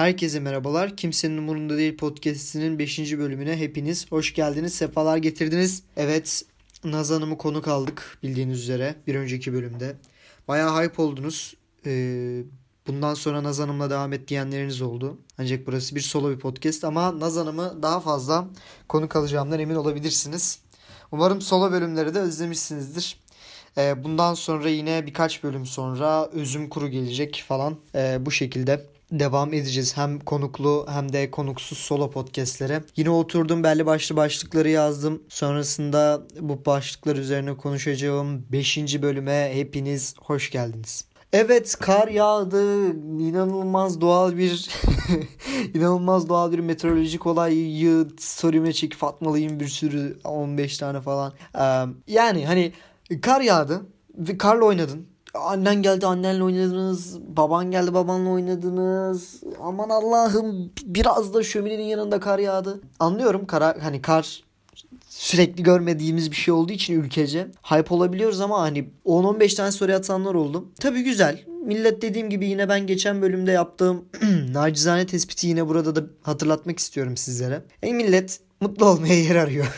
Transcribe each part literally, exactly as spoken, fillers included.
Herkese merhabalar. Kimsenin umurunda değil podcast'inin beşinci bölümüne hepiniz hoş geldiniz. Sefalar getirdiniz. Evet, Naz Hanım'ı konuk aldık bildiğiniz üzere bir önceki bölümde. Bayağı hype oldunuz. Ee, bundan sonra Naz Hanım'la devam et diyenleriniz oldu. Ancak burası bir solo bir podcast ama Naz Hanım'ı daha fazla konuk alacağımdan emin olabilirsiniz. Umarım solo bölümleri de özlemişsinizdir. Ee, bundan sonra yine birkaç bölüm sonra Özüm Kuru gelecek falan. Ee, bu şekilde devam edeceğiz. Hem konuklu hem de konuksuz solo podcastlere. Yine oturdum, belli başlı başlıkları yazdım. Sonrasında bu başlıklar üzerine konuşacağım beşinci bölüme hepiniz hoş geldiniz. Evet, kar yağdı. İnanılmaz doğal bir inanılmaz doğal bir meteorolojik olayı story'ime çekip atmalıyım, bir sürü on beş tane falan. Ee, yani hani kar yağdı ve karla oynadın. Annen geldi, annenle oynadınız. Baban geldi, babanla oynadınız. Aman Allah'ım, biraz da şöminenin yanında kar yağdı. Anlıyorum, kara, hani kar sürekli görmediğimiz bir şey olduğu için ülkece hype olabiliyoruz ama hani on on beş tane soru atanlar oldu. Tabii güzel. Millet, dediğim gibi, yine ben geçen bölümde yaptığım nacizane tespiti yine burada da hatırlatmak istiyorum sizlere. E millet mutlu olmaya yer arıyor.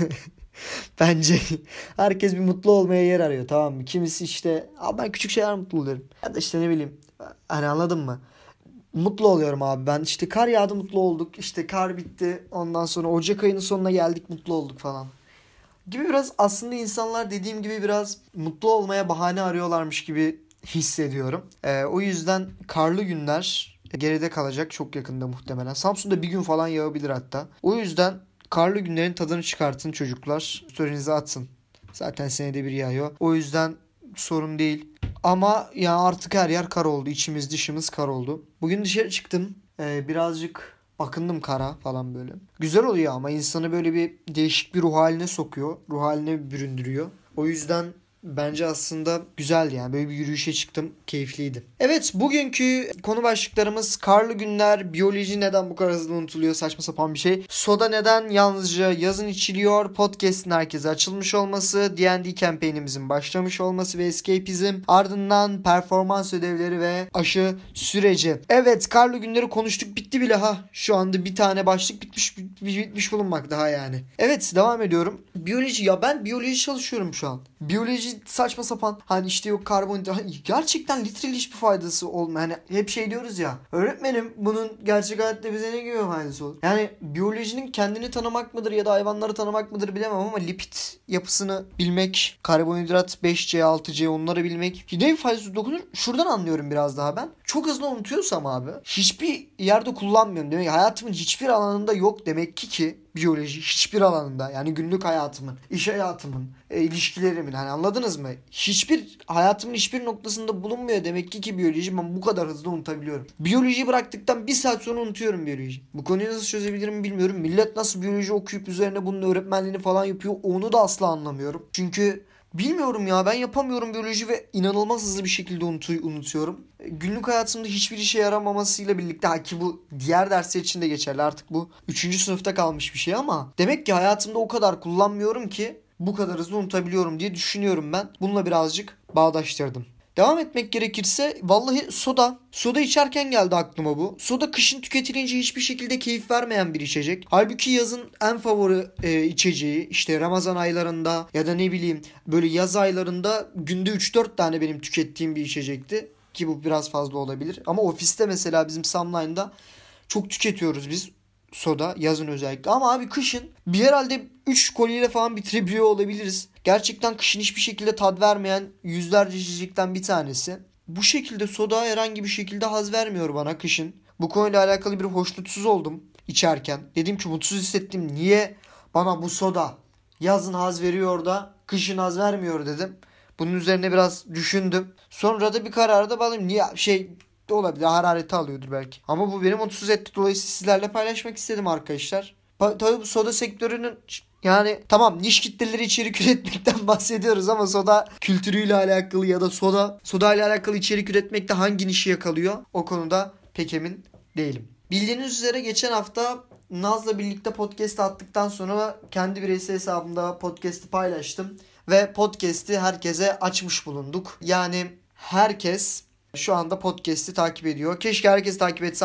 Bence herkes bir mutlu olmaya yer arıyor, tamam mı? Kimisi işte abi ben küçük şeyler mutlu oluyorum. Ya da işte ne bileyim, hani anladın mı? Mutlu oluyorum abi ben. İşte kar yağdı, mutlu olduk. İşte kar bitti. Ondan sonra Ocak ayının sonuna geldik, mutlu olduk falan. Gibi biraz aslında insanlar, dediğim gibi, biraz mutlu olmaya bahane arıyorlarmış gibi hissediyorum. Ee, o yüzden karlı günler geride kalacak çok yakında muhtemelen. Samsun'da bir gün falan yağabilir hatta. O yüzden karlı günlerin tadını çıkartın çocuklar. Story'nize atın. Zaten senede bir yağıyor. O yüzden sorun değil. Ama ya artık her yer kar oldu. İçimiz dışımız kar oldu. Bugün dışarı çıktım. Ee, birazcık bakındım kara falan böyle. Güzel oluyor ama insanı böyle bir değişik bir ruh haline sokuyor. Ruh haline büründürüyor. O yüzden bence aslında güzeldi yani. Böyle bir yürüyüşe çıktım. Keyifliydi. Evet, bugünkü konu başlıklarımız karlı günler, biyoloji neden bu kadar hızlı unutuluyor, saçma sapan bir şey. Soda neden yalnızca yazın içiliyor, podcast'in herkese açılmış olması, D and D campaign'imizin başlamış olması ve escapism, ardından performans ödevleri ve aşı süreci. Evet, karlı günleri konuştuk, bitti bile ha. Şu anda bir tane başlık bitmiş bitmiş bulunmakta ha yani. Evet, devam ediyorum. Biyoloji, ya ben biyoloji çalışıyorum şu an. Biyoloji saçma sapan, hani işte yok karbonhidrat, gerçekten literal hiçbir faydası olmuyor. Hani hep şey diyoruz ya, öğretmenim bunun gerçek hayatta bize ne gibi faydası olur? Yani biyolojinin kendini tanımak mıdır ya da hayvanları tanımak mıdır bilemem ama lipid yapısını bilmek, karbonhidrat beş C altı C, onları bilmek ne bir faydası dokunur, şuradan anlıyorum biraz daha ben. Çok hızlı unutuyorsam abi hiçbir yerde kullanmıyorum demek, hayatımın hiçbir alanında yok demek ki ki biyoloji hiçbir alanında, yani günlük hayatımın, iş hayatımın, e, ilişkilerimin, hani anladınız mı? Hiçbir hayatımın hiçbir noktasında bulunmuyor demek ki ki biyoloji, ben bu kadar hızlı unutabiliyorum. Biyolojiyi bıraktıktan bir saat sonra unutuyorum biyoloji. Bu konuyu nasıl çözebilirim bilmiyorum. Millet nasıl biyoloji okuyup üzerine bunun öğretmenliğini falan yapıyor, onu da asla anlamıyorum. Çünkü bilmiyorum ya, ben yapamıyorum biyoloji ve inanılmaz hızlı bir şekilde unutu- unutuyorum. Günlük hayatımda hiçbir işe yaramamasıyla birlikte, ha ki bu diğer dersler için de geçerli, artık bu üçüncü sınıfta kalmış bir şey ama demek ki hayatımda o kadar kullanmıyorum ki bu kadar hızlı unutabiliyorum diye düşünüyorum ben. Bununla birazcık bağdaştırdım. Devam etmek gerekirse vallahi soda. Soda içerken geldi aklıma bu. Soda kışın tüketilince hiçbir şekilde keyif vermeyen bir içecek. Halbuki yazın en favori e, içeceği, işte Ramazan aylarında ya da ne bileyim böyle yaz aylarında günde üç dört tane benim tükettiğim bir içecekti. Ki bu biraz fazla olabilir. Ama ofiste mesela bizim Samline'da çok tüketiyoruz biz soda, yazın özellikle. Ama abi kışın bir herhalde üç koliyle falan bitirebiliyor olabiliriz. Gerçekten kışın hiçbir şekilde tad vermeyen yüzlerce içecekten bir tanesi. Bu şekilde soda herhangi bir şekilde haz vermiyor bana kışın. Bu konuyla alakalı bir hoşnutsuz oldum içerken. Dedim ki mutsuz hissettim. Niye bana bu soda yazın haz veriyor da kışın haz vermiyor dedim. Bunun üzerine biraz düşündüm. Sonra da bir kararda bağladım. Niye şey de olabilir, harareti alıyordur belki. Ama bu beni mutsuz etti. Dolayısıyla sizlerle paylaşmak istedim arkadaşlar. Pa- tabii bu soda sektörünün, yani tamam, niş kitleleri içerik üretmekten bahsediyoruz ama soda kültürüyle alakalı ya da soda soda ile alakalı içerik üretmekte hangi nişi yakalıyor, o konuda pek emin değilim. Bildiğiniz üzere geçen hafta Naz'la birlikte podcast attıktan sonra kendi bireysel hesabımda podcast'i paylaştım ve podcast'i herkese açmış bulunduk. Yani herkes şu anda podcast'i takip ediyor. Keşke herkes takip etse ama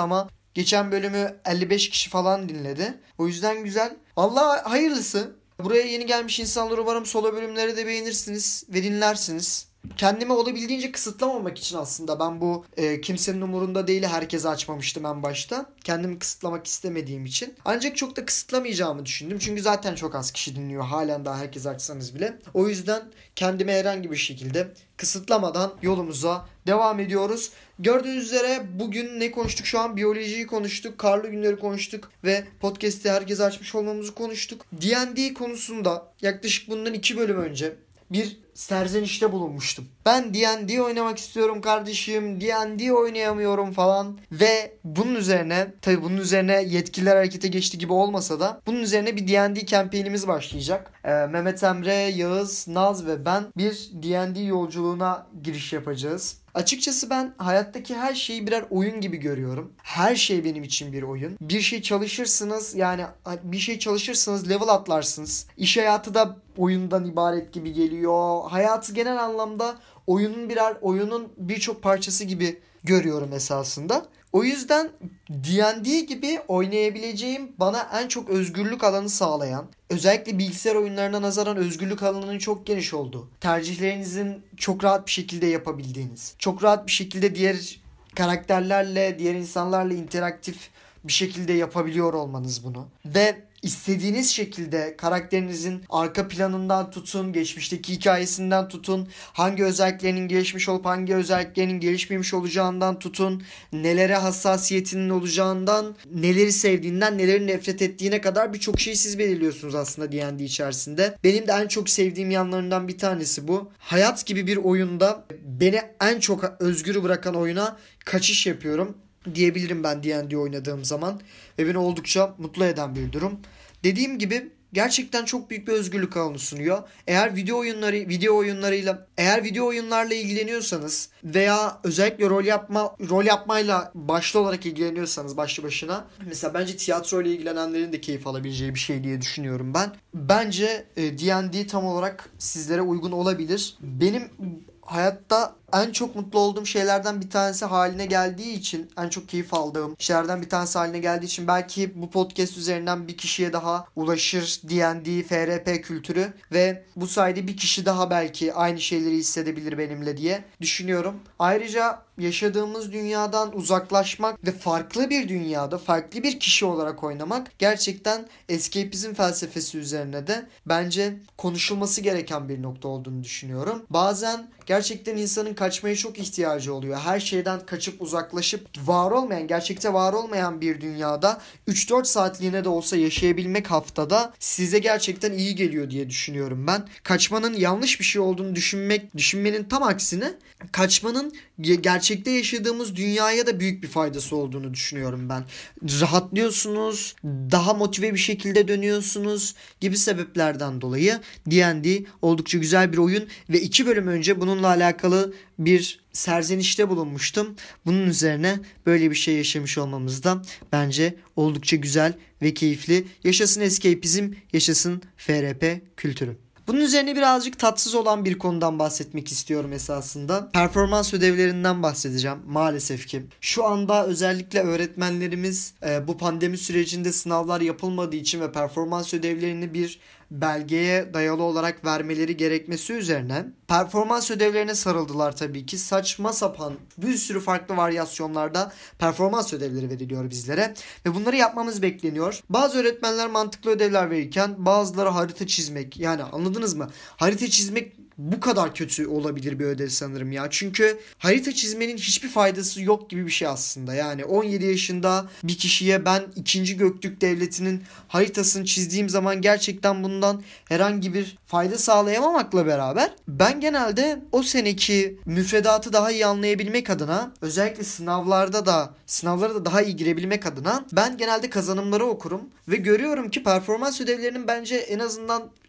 Geçen bölümü elli beş kişi falan dinledi. O yüzden güzel. Allah hayırlısı. Buraya yeni gelmiş insanlar umarım solo bölümleri de beğenirsiniz ve dinlersiniz. Kendimi olabildiğince kısıtlamamak için aslında ben bu e, kimsenin umurunda değil herkese açmamıştım en başta. Kendimi kısıtlamak istemediğim için. Ancak çok da kısıtlamayacağımı düşündüm. Çünkü zaten çok az kişi dinliyor. Halen daha herkes açsanız bile. O yüzden kendimi herhangi bir şekilde kısıtlamadan yolumuza devam ediyoruz. Gördüğünüz üzere bugün ne konuştuk? Şu an biyolojiyi konuştuk. Karlı günleri konuştuk. Ve podcast'i herkese açmış olmamızı konuştuk. D and D konusunda yaklaşık bundan iki bölüm önce bir serzenişte bulunmuştum. Ben D and D oynamak istiyorum kardeşim. D and D oynayamıyorum falan. Ve bunun üzerine, tabii bunun üzerine yetkililer harekete geçti gibi olmasa da bunun üzerine bir D and D kampanyamız başlayacak. Ee, Mehmet Emre, Yağız, Naz ve ben bir D and D yolculuğuna giriş yapacağız. Açıkçası ben hayattaki her şeyi birer oyun gibi görüyorum. Her şey benim için bir oyun. Bir şey çalışırsınız, yani bir şey çalışırsınız, level atlarsınız. İş hayatı da oyundan ibaret gibi geliyor. Hayatı genel anlamda oyunun birer oyunun birçok parçası gibi görüyorum esasında. O yüzden D and D gibi oynayabileceğim, bana en çok özgürlük alanı sağlayan, özellikle bilgisayar oyunlarına nazaran özgürlük alanının çok geniş olduğu, tercihlerinizin çok rahat bir şekilde yapabildiğiniz, çok rahat bir şekilde diğer karakterlerle, diğer insanlarla interaktif bir şekilde yapabiliyor olmanız bunu. Ve istediğiniz şekilde karakterinizin arka planından tutun, geçmişteki hikayesinden tutun, hangi özelliklerinin gelişmiş olup hangi özelliklerinin gelişmemiş olacağından tutun, nelere hassasiyetinin olacağından, neleri sevdiğinden, neleri nefret ettiğine kadar birçok şeyi siz belirliyorsunuz aslında D and D içerisinde. Benim de en çok sevdiğim yanlarından bir tanesi bu. Hayat gibi bir oyunda beni en çok özgür bırakan oyuna kaçış yapıyorum diyebilirim ben D and D oynadığım zaman ve beni oldukça mutlu eden bir durum. Dediğim gibi gerçekten çok büyük bir özgürlük alanı sunuyor. Eğer video oyunları video oyunlarıyla eğer video oyunlarla ilgileniyorsanız veya özellikle rol yapma rol yapmayla başlı olarak ilgileniyorsanız başlı başına, mesela bence tiyatro ile ilgilenenlerin de keyif alabileceği bir şey diye düşünüyorum ben. Bence D and D tam olarak sizlere uygun olabilir. Benim hayatta en çok mutlu olduğum şeylerden bir tanesi haline geldiği için, en çok keyif aldığım şeylerden bir tanesi haline geldiği için belki bu podcast üzerinden bir kişiye daha ulaşır D and D, F R P kültürü ve bu sayede bir kişi daha belki aynı şeyleri hissedebilir benimle diye düşünüyorum. Ayrıca yaşadığımız dünyadan uzaklaşmak ve farklı bir dünyada farklı bir kişi olarak oynamak gerçekten escapism felsefesi üzerine de bence konuşulması gereken bir nokta olduğunu düşünüyorum. Bazen gerçekten insanın kaçmaya çok ihtiyacı oluyor. Her şeyden kaçıp uzaklaşıp var olmayan, gerçekte var olmayan bir dünyada üç dört saatliğine de olsa yaşayabilmek haftada size gerçekten iyi geliyor diye düşünüyorum ben. Kaçmanın yanlış bir şey olduğunu düşünmek, düşünmenin tam aksine kaçmanın gerçekte yaşadığımız dünyaya da büyük bir faydası olduğunu düşünüyorum ben. Rahatlıyorsunuz, daha motive bir şekilde dönüyorsunuz gibi sebeplerden dolayı D and D oldukça güzel bir oyun ve iki bölüm önce bununla alakalı bir serzenişte bulunmuştum. Bunun üzerine böyle bir şey yaşamış olmamız da bence oldukça güzel ve keyifli. Yaşasın escapism, yaşasın F R P kültürü. Bunun üzerine birazcık tatsız olan bir konudan bahsetmek istiyorum esasında. Performans ödevlerinden bahsedeceğim maalesef ki. Şu anda özellikle öğretmenlerimiz e, bu pandemi sürecinde sınavlar yapılmadığı için ve performans ödevlerini bir belgeye dayalı olarak vermeleri gerekmesi üzerine performans ödevlerine sarıldılar tabii ki. Saçma sapan bir sürü farklı varyasyonlarda performans ödevleri veriliyor bizlere ve bunları yapmamız bekleniyor. Bazı öğretmenler mantıklı ödevler verirken bazıları harita çizmek, yani anladınız mı? Harita çizmek bu kadar kötü olabilir bir ödev sanırım ya. Çünkü harita çizmenin hiçbir faydası yok gibi bir şey aslında. Yani on yedi yaşında bir kişiye ben ikinci Göktürk Devleti'nin haritasını çizdiğim zaman gerçekten bundan herhangi bir fayda sağlayamamakla beraber ben genelde o seneki müfredatı daha iyi anlayabilmek adına, özellikle sınavlarda da sınavlara da daha iyi girebilmek adına ben genelde kazanımları okurum ve görüyorum ki performans ödevlerinin bence en azından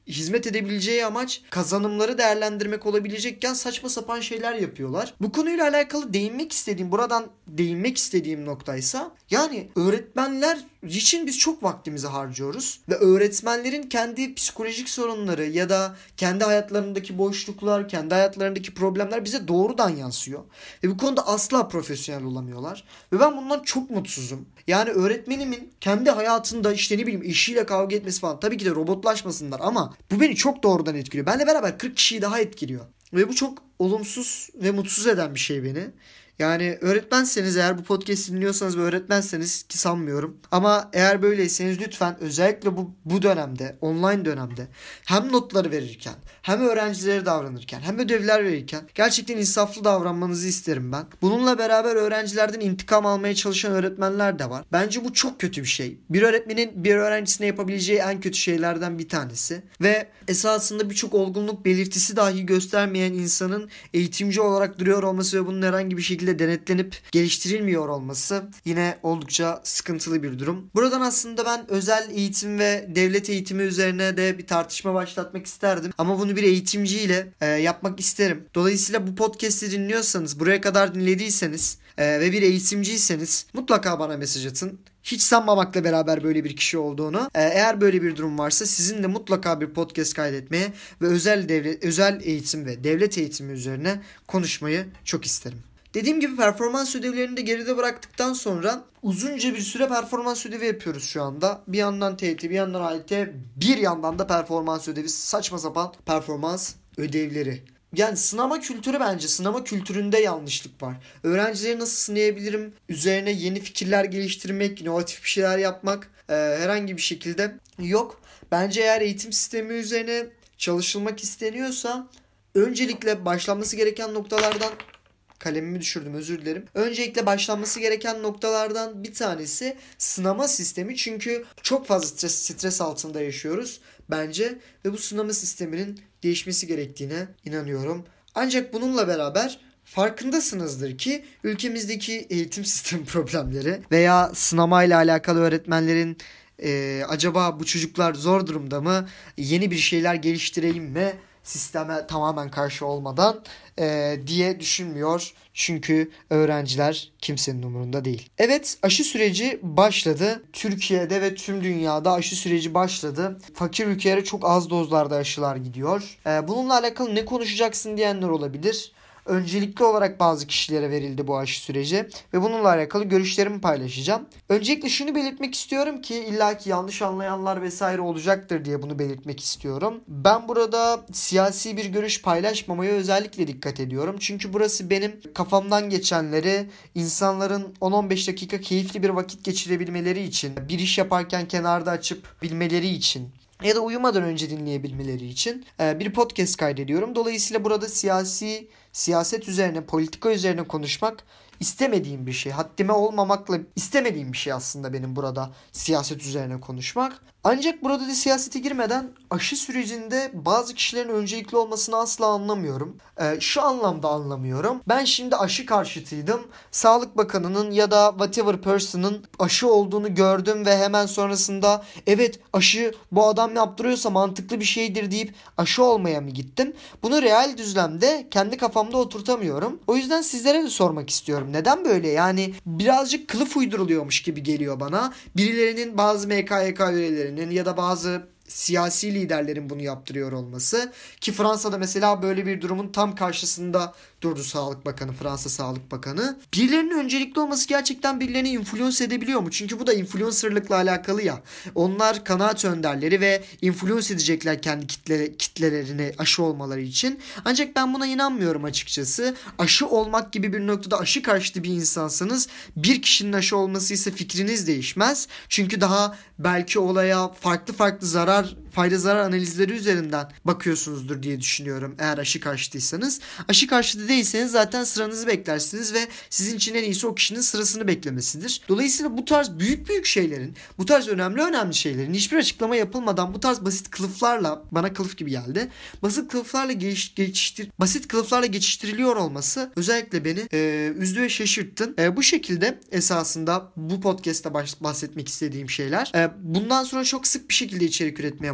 hizmet edebileceği amaç kazanımları değerlendirmek olabilecekken saçma sapan şeyler yapıyorlar. Bu konuyla alakalı değinmek istediğim, buradan değinmek istediğim noktaysa yani öğretmenler için biz çok vaktimizi harcıyoruz ve öğretmenlerin kendi psikolojik sorunları ya da kendi hayatlarındaki boşluklar, kendi hayatlarındaki problemler bize doğrudan yansıyor. Ve bu konuda asla profesyonel olamıyorlar. Ve ben bundan çok mutsuzum. Yani öğretmenimin kendi hayatında işte ne bileyim eşiyle kavga etmesi falan, tabii ki de robotlaşmasınlar ama bu beni çok doğrudan etkiliyor. Benle beraber kırk kişiyi daha etkiliyor. Ve bu çok olumsuz ve mutsuz eden bir şey beni. Yani öğretmenseniz, eğer bu podcast dinliyorsanız ve öğretmenseniz, ki sanmıyorum, ama eğer böyleyseniz lütfen özellikle bu bu dönemde, online dönemde hem notları verirken hem öğrencilere davranırken hem ödevler verirken gerçekten insaflı davranmanızı isterim ben. Bununla beraber öğrencilerden intikam almaya çalışan öğretmenler de var. Bence bu çok kötü bir şey. Bir öğretmenin bir öğrencisine yapabileceği en kötü şeylerden bir tanesi ve esasında birçok olgunluk belirtisi dahi göstermeyen insanın eğitimci olarak duruyor olması ve bunun herhangi bir şekilde denetlenip geliştirilmiyor olması yine oldukça sıkıntılı bir durum. Buradan aslında ben özel eğitim ve devlet eğitimi üzerine de bir tartışma başlatmak isterdim. Ama bunu bir eğitimciyle e, yapmak isterim. Dolayısıyla bu podcast'i dinliyorsanız, buraya kadar dinlediyseniz e, ve bir eğitimciyseniz mutlaka bana mesaj atın. Hiç sanmamakla beraber böyle bir kişi olduğunu. Ee, eğer böyle bir durum varsa sizinle mutlaka bir podcast kaydetmeye ve özel devlet, özel eğitim ve devlet eğitimi üzerine konuşmayı çok isterim. Dediğim gibi performans ödevlerini de geride bıraktıktan sonra uzunca bir süre performans ödevi yapıyoruz şu anda. Bir yandan T Y T, bir yandan A Y T, bir yandan da performans ödevi, saçma sapan performans ödevleri. Yani sınama kültürü, bence sınama kültüründe yanlışlık var. Öğrencileri nasıl sınayabilirim? Üzerine yeni fikirler geliştirmek, inovatif bir şeyler yapmak e, herhangi bir şekilde yok. Bence eğer eğitim sistemi üzerine çalışılmak isteniyorsa öncelikle başlanması gereken noktalardan kalemimi düşürdüm, özür dilerim. Öncelikle başlanması gereken noktalardan bir tanesi sınama sistemi. Çünkü çok fazla stres, stres altında yaşıyoruz bence ve bu sınama sisteminin değişmesi gerektiğine inanıyorum. Ancak bununla beraber farkındasınızdır ki ülkemizdeki eğitim sistemi problemleri veya sınamayla alakalı öğretmenlerin e, acaba bu çocuklar zor durumda mı, yeni bir şeyler geliştirelim mi sisteme tamamen karşı olmadan e, diye düşünmüyor. Çünkü öğrenciler kimsenin umurunda değil. Evet, aşı süreci başladı. Türkiye'de ve tüm dünyada aşı süreci başladı. Fakir ülkelere çok az dozlarda aşılar gidiyor. E, bununla alakalı ne konuşacaksın diyenler olabilir. Öncelikli olarak bazı kişilere verildi bu aşı süreci ve bununla alakalı görüşlerimi paylaşacağım. Öncelikle şunu belirtmek istiyorum ki illaki yanlış anlayanlar vesaire olacaktır diye bunu belirtmek istiyorum. Ben burada siyasi bir görüş paylaşmamaya özellikle dikkat ediyorum. Çünkü burası benim kafamdan geçenleri insanların on on beş dakika keyifli bir vakit geçirebilmeleri için, bir iş yaparken kenarda açıp bilmeleri için ya da uyumadan önce dinleyebilmeleri için bir podcast kaydediyorum. Dolayısıyla burada siyasi, siyaset üzerine, politika üzerine konuşmak istemediğim bir şey. Haddime olmamakla istemediğim bir şey aslında benim burada siyaset üzerine konuşmak. Ancak burada da siyasete girmeden aşı sürecinde bazı kişilerin öncelikli olmasını asla anlamıyorum. Ee, şu anlamda anlamıyorum. Ben şimdi aşı karşıtıydım. Sağlık Bakanı'nın ya da whatever person'ın aşı olduğunu gördüm ve hemen sonrasında evet aşı bu adam yaptırıyorsa mantıklı bir şeydir deyip aşı olmaya mı gittim? Bunu real düzlemde kendi kafamda oturtamıyorum. O yüzden sizlere de sormak istiyorum. Neden böyle? Yani birazcık kılıf uyduruluyormuş gibi geliyor bana. Birilerinin, bazı M K Y K üyeleri ya da bazı siyasi liderlerin bunu yaptırıyor olması, ki Fransa'da mesela böyle bir durumun tam karşısında durdu Sağlık Bakanı, Fransa Sağlık Bakanı. Birilerinin öncelikli olması gerçekten birilerini influence edebiliyor mu? Çünkü bu da influencerlıkla alakalı ya. Onlar kanaat önderleri ve influence edecekler kendi kitle, kitlelerini aşı olmaları için. Ancak ben buna inanmıyorum açıkçası. Aşı olmak gibi bir noktada aşı karşıtı bir insansanız, bir kişinin aşı olması ise fikriniz değişmez. Çünkü daha belki olaya farklı farklı zarar, fayda zarar analizleri üzerinden bakıyorsunuzdur diye düşünüyorum eğer aşı karşıtıysanız. Aşı karşıtı değilseniz zaten sıranızı beklersiniz ve sizin için en iyisi o kişinin sırasını beklemesidir. Dolayısıyla bu tarz büyük büyük şeylerin, bu tarz önemli önemli şeylerin hiçbir açıklama yapılmadan bu tarz basit kılıflarla, bana kılıf gibi geldi, basit kılıflarla geç, geçiştir, basit kılıflarla geçiştiriliyor olması özellikle beni e, üzdü ve şaşırttı. E, bu şekilde esasında bu podcast'ta bahsetmek istediğim şeyler. E, bundan sonra çok sık bir şekilde içerik üretmeye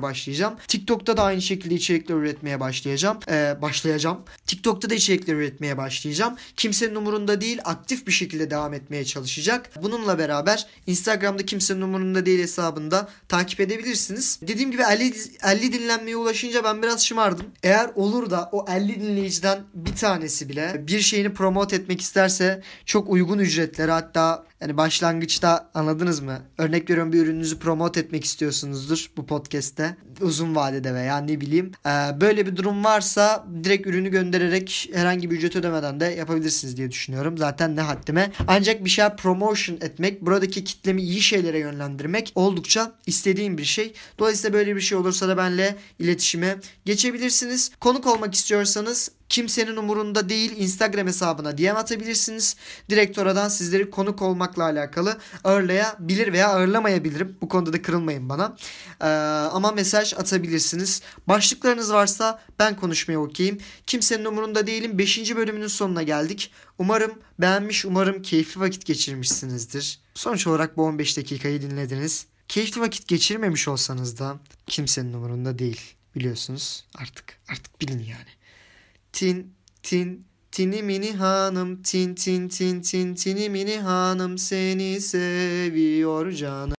başlayacağım. TikTok'ta da aynı şekilde içerikler üretmeye başlayacağım. Ee, başlayacağım. TikTok'ta da içerikler üretmeye başlayacağım. Kimsenin umurunda değil, aktif bir şekilde devam etmeye çalışacak. Bununla beraber Instagram'da kimsenin umurunda değil hesabında takip edebilirsiniz. Dediğim gibi elli, elli dinlenmeye ulaşınca ben biraz şımardım. Eğer olur da o elli dinleyiciden bir tanesi bile bir şeyini promote etmek isterse çok uygun ücretlere, hatta yani başlangıçta, anladınız mı? Örnek veriyorum, bir ürününüzü promote etmek istiyorsunuzdur bu podcast'te. Uzun vadede veya ne bileyim. Ee, böyle bir durum varsa direkt ürünü göndererek herhangi bir ücret ödemeden de yapabilirsiniz diye düşünüyorum. Zaten ne haddime. Ancak bir şey promotion etmek, buradaki kitlemi iyi şeylere yönlendirmek oldukça istediğim bir şey. Dolayısıyla böyle bir şey olursa da benimle iletişime geçebilirsiniz. Konuk olmak istiyorsanız kimsenin umurunda değil Instagram hesabına D M atabilirsiniz. Direkt oradan sizleri konuk olmakla alakalı ağırlayabilir veya ağırlamayabilirim. Bu konuda da kırılmayın bana. Ee, ama mesaj atabilirsiniz. Başlıklarınız varsa ben konuşmaya okeyim. Kimsenin umurunda değilim. beşinci bölümünün sonuna geldik. Umarım beğenmiş, umarım keyifli vakit geçirmişsinizdir. Sonuç olarak bu on beş dakikayı dinlediniz. Keyifli vakit geçirmemiş olsanız da kimsenin umurunda değil. Biliyorsunuz artık. Artık bilin yani. Tin tin tini mini hanım, tin tin tin tin tini mini hanım, seni seviyor canım.